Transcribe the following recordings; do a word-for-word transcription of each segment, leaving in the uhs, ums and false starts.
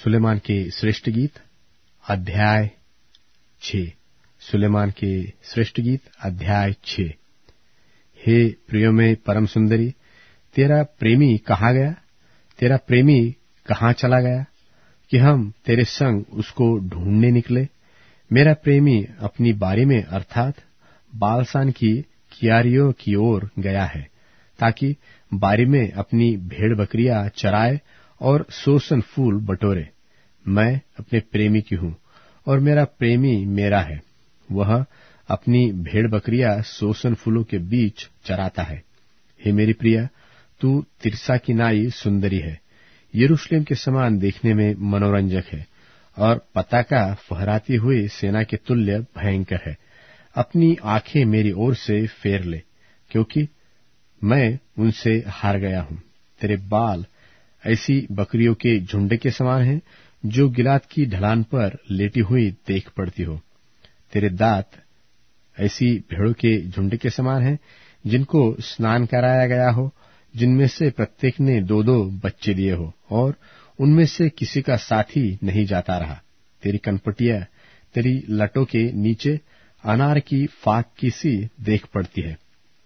सुलेमान के श्रेष्ठ गीत अध्याय छः। सुलेमान के श्रेष्ठ गीत अध्याय छः। हे प्रियो में परम सुंदरी, तेरा प्रेमी कहाँ गया? तेरा प्रेमी कहाँ चला गया कि हम तेरे संग उसको ढूंढने निकले? मेरा प्रेमी अपनी बारी में अर्थात बालसान की कियारियों की ओर गया है, ताकि बारी में अपनी भेड़ बकरियां चराए और सोसन फूल बटोरे। मैं अपने प्रेमी की हूँ और मेरा प्रेमी मेरा है। वह अपनी भेड़ बकरियां सोसन फूलों के बीच चराता है। हे मेरी प्रिया, तू तिरसा की नाई सुंदरी है, यरूशलेम के समान देखने में मनोरंजक है और पताका फहराती हुई सेना के तुल्य भयंकर है। अपनी आंखें मेरी ओर से फेर ले, क्योंकि मैं उनसे हार गया हूँ। तेरे बाल ऐसी बकरियों के झुंड के समान हैं, जो गिलाद की ढलान पर लेटी हुई देख पड़ती हो। तेरे दांत ऐसी भेड़ों के झुंड के समान हैं, जिनको स्नान कराया गया हो, जिनमें से प्रत्येक ने दो दो बच्चे दिए हो और उनमें से किसी का साथी नहीं जाता रहा। तेरी कनपटियां तेरी लटों के नीचे अनार की फाक की सी देख पड़ती है।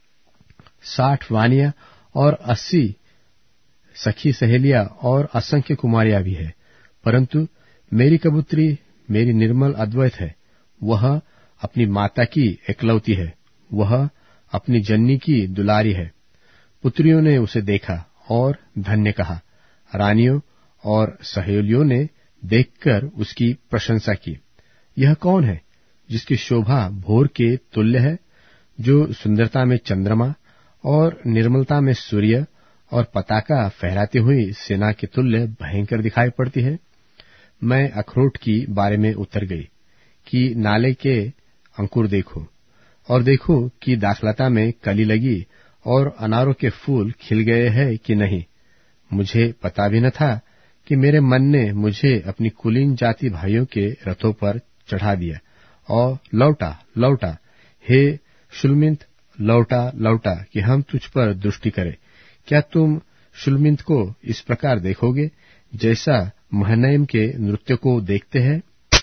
साठ वानियां और अस्सी सखी सहेलियां और असंख्य कुमारियां भी है, परंतु मेरी कबूतरी मेरी निर्मल अद्वैत है। वह अपनी माता की एकलौती है, वह अपनी जननी की दुलारी है। पुत्रियों ने उसे देखा और धन्य कहा। रानियों और सहेलियों ने देखकर उसकी प्रशंसा की। यह कौन है जिसकी शोभा भोर के तुल्य है, जो सुंदरता में चंद्रमा और निर्मलता में सूर्य और पताका फहराती हुई सेना के तुल्य भयंकर दिखाई पड़ती है? मैं अखरोट की बारे में उतर गई कि नाले के अंकुर देखो, और देखो कि दाखलता में कली लगी और अनारों के फूल खिल गए हैं कि नहीं। मुझे पता भी न था कि मेरे मन ने मुझे अपनी कुलीन जाति भाइयों के रथों पर चढ़ा दिया और लौटा लौटा हे शुल्मित, लौटा लौटा कि हम तुझ पर दृष्टि करें। क्या तुम शुल्मित को इस प्रकार देखोगे जैसा महनैम के नृत्य को देखते हैं?